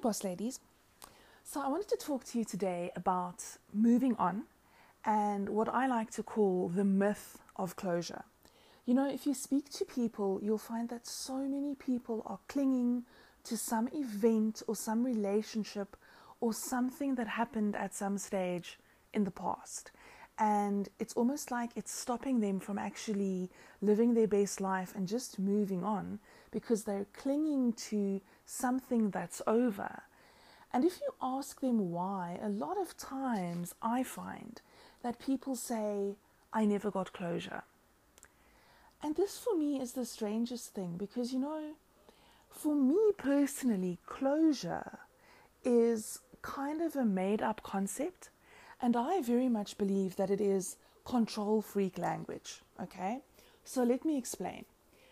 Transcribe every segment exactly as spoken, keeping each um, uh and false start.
boss ladies. So I wanted to talk to you today about moving on and what I like to call the myth of closure. You know, if you speak to people, you'll find that so many people are clinging to some event or some relationship or something that happened at some stage in the past. And it's almost like it's stopping them from actually living their best life and just moving on because they're clinging to something that's over. And if you ask them why, a lot of times I find that people say, I never got closure. And this for me is the strangest thing because, you know, for me personally, closure is kind of a made-up concept. And I very much believe that it is control freak language, okay? So let me explain.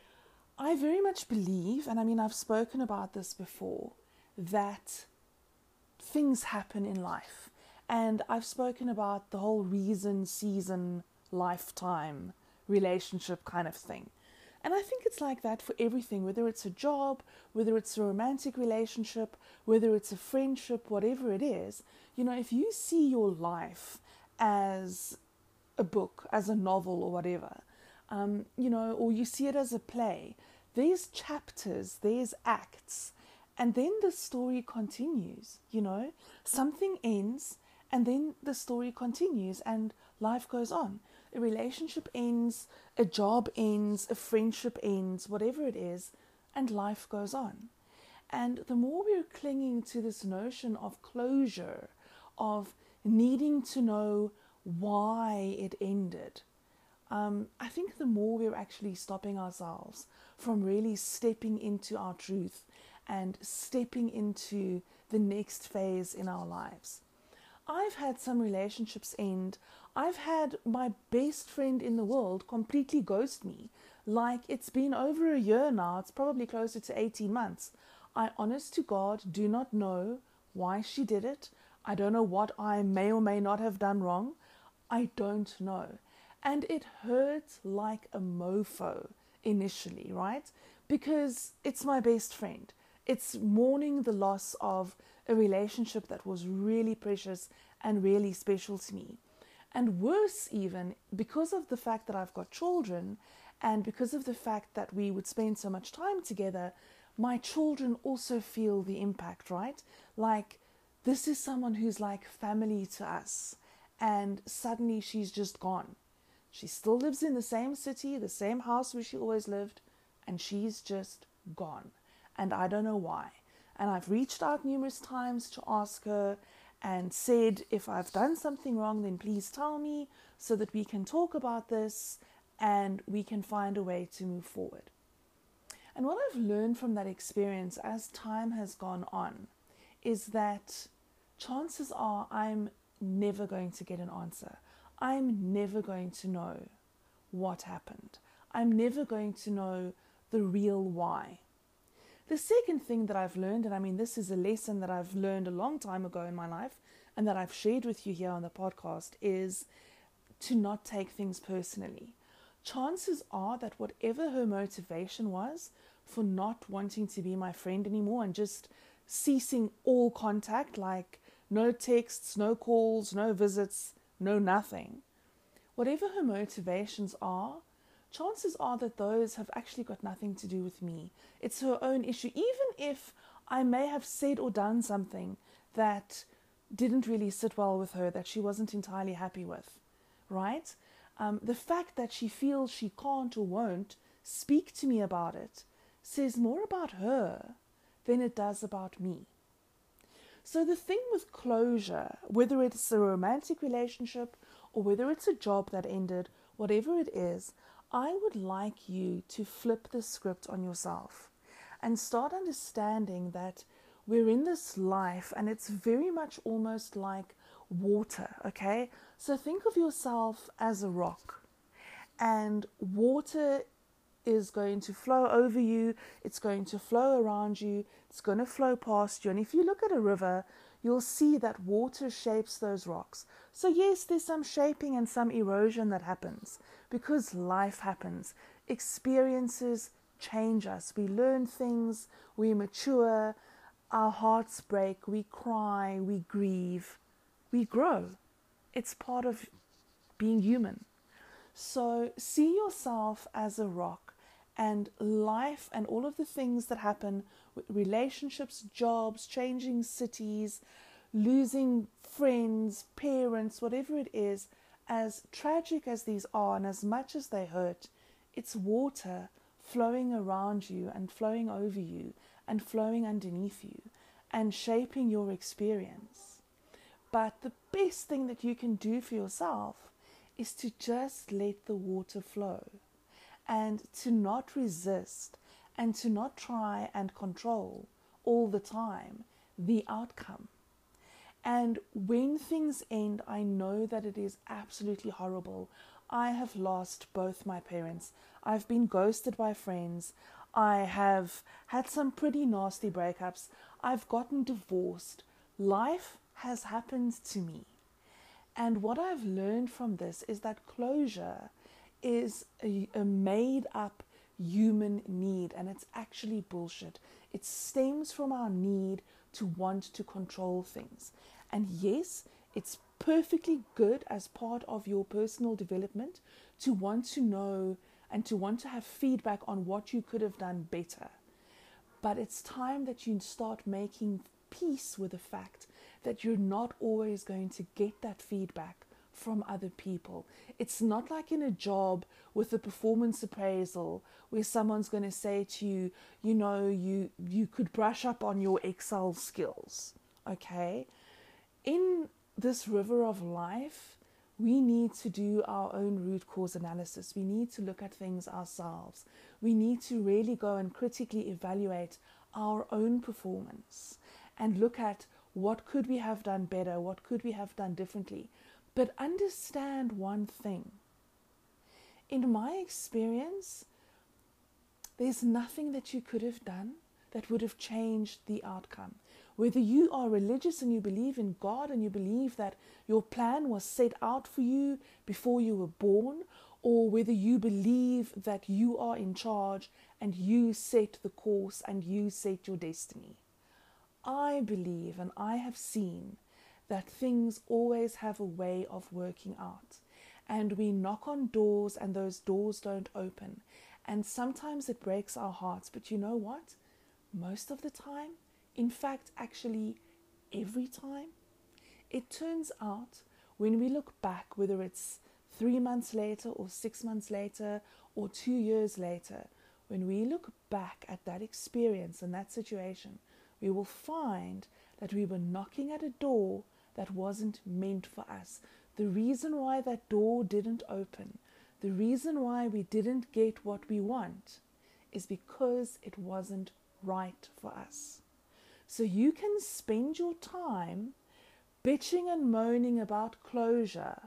I very much believe, and I mean, I've spoken about this before, that things happen in life. And I've spoken about the whole reason, season, lifetime, relationship kind of thing. And I think it's like that for everything, whether it's a job, whether it's a romantic relationship, whether it's a friendship, whatever it is. You know, if you see your life as a book, as a novel or whatever, um, you know, or you see it as a play, there's chapters, there's acts, and then the story continues, you know. Something ends, and then the story continues, and life goes on. A relationship ends, a job ends, a friendship ends, whatever it is, and life goes on. And the more we're clinging to this notion of closure, of needing to know why it ended, um, I think the more we're actually stopping ourselves from really stepping into our truth and stepping into the next phase in our lives. I've had some relationships end. I've had my best friend in the world completely ghost me. Like, it's been over a year now. It's probably closer to eighteen months. I, honest to God, do not know why she did it. I don't know what I may or may not have done wrong. I don't know. And it hurt like a mofo initially, right? Because it's my best friend. It's mourning the loss of a relationship that was really precious and really special to me. And worse even, because of the fact that I've got children and because of the fact that we would spend so much time together, my children also feel the impact, right? Like, this is someone who's like family to us, and suddenly she's just gone. She still lives in the same city, the same house where she always lived, and she's just gone. And I don't know why. And I've reached out numerous times to ask her and said, if I've done something wrong, then please tell me so that we can talk about this and we can find a way to move forward. And what I've learned from that experience as time has gone on is that chances are I'm never going to get an answer. I'm never going to know what happened. I'm never going to know the real why. The second thing that I've learned, and I mean, this is a lesson that I've learned a long time ago in my life and that I've shared with you here on the podcast, is to not take things personally. Chances are that whatever her motivation was for not wanting to be my friend anymore and just ceasing all contact, like no texts, no calls, no visits, no nothing, whatever her motivations are, chances are that those have actually got nothing to do with me. It's her own issue. Even if I may have said or done something that didn't really sit well with her, that she wasn't entirely happy with, right? Um, the fact that she feels she can't or won't speak to me about it says more about her than it does about me. So the thing with closure, whether it's a romantic relationship or whether it's a job that ended, whatever it is, I would like you to flip the script on yourself and start understanding that we're in this life and it's very much almost like water, okay? So think of yourself as a rock, and water is going to flow over you, it's going to flow around you, it's going to flow past you. And if you look at a river, you'll see that water shapes those rocks. So yes, there's some shaping and some erosion that happens because life happens. Experiences change us. We learn things, we mature, Our hearts break, we cry, we grieve, we grow. It's part of being human. So see yourself as a rock, and life and all of the things that happen with relationships, jobs, changing cities, losing friends, parents, whatever it is, as tragic as these are and as much as they hurt, it's water flowing around you and flowing over you and flowing underneath you and shaping your experience. But the best thing that you can do for yourself is to just let the water flow and to not resist and to not try and control all the time the outcome. And when things end, I know that it is absolutely horrible. I have lost both my parents. I've been ghosted by friends. I have had some pretty nasty breakups. I've gotten divorced. Life has happened to me. And what I've learned from this is that closure is a, a made up human need, and it's actually bullshit. It stems from our need to want to control things. And yes, it's perfectly good as part of your personal development to want to know and to want to have feedback on what you could have done better. But it's time that you start making peace with the fact that you're not always going to get that feedback from other people. It's not like in a job with a performance appraisal where someone's going to say to you, you know, you you could brush up on your Excel skills. Okay? In this river of life, we need to do our own root cause analysis. We need to look at things ourselves. We need to really go and critically evaluate our own performance and look at what could we have done better, what could we have done differently. But understand one thing. In my experience, there's nothing that you could have done that would have changed the outcome. Whether you are religious and you believe in God and you believe that your plan was set out for you before you were born, or whether you believe that you are in charge and you set the course and you set your destiny. I believe and I have seen that things always have a way of working out. And we knock on doors and those doors don't open. And sometimes it breaks our hearts. But you know what? Most of the time, in fact, actually every time, it turns out when we look back, whether it's three months later or six months later or two years later, when we look back at that experience and that situation, we will find that we were knocking at a door that wasn't meant for us. The reason why that door didn't open, the reason why we didn't get what we want, is because it wasn't right for us. So you can spend your time bitching and moaning about closure,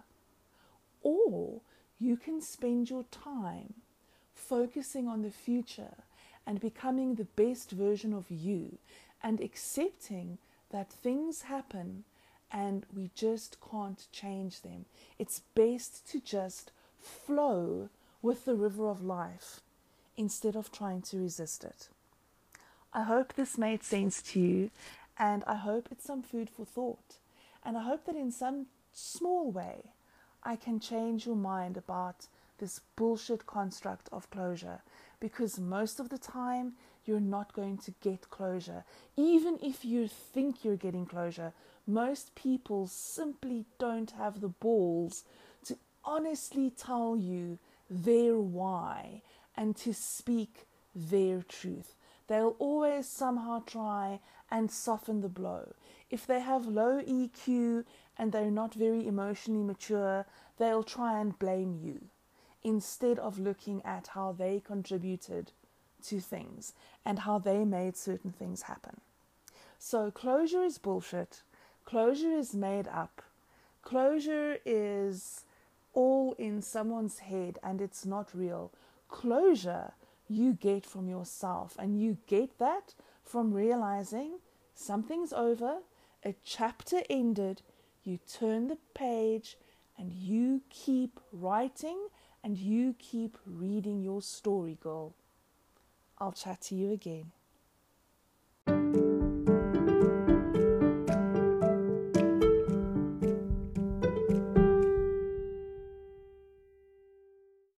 or you can spend your time focusing on the future and becoming the best version of you and accepting that things happen and we just can't change them. It's best to just flow with the river of life instead of trying to resist it. I hope this made sense to you, and I hope it's some food for thought. And I hope that in some small way I can change your mind about this bullshit construct of closure, because most of the time you're not going to get closure. Even if you think you're getting closure, most people simply don't have the balls to honestly tell you their why and to speak their truth. They'll always somehow try and soften the blow. If they have low E Q and they're not very emotionally mature, they'll try and blame you instead of looking at how they contributed to things and how they made certain things happen. So closure is bullshit. Closure is made up. Closure is all in someone's head and it's not real. Closure you get from yourself, and you get that from realizing something's over, a chapter ended, you turn the page and you keep writing and you keep reading your story, girl. I'll chat to you again.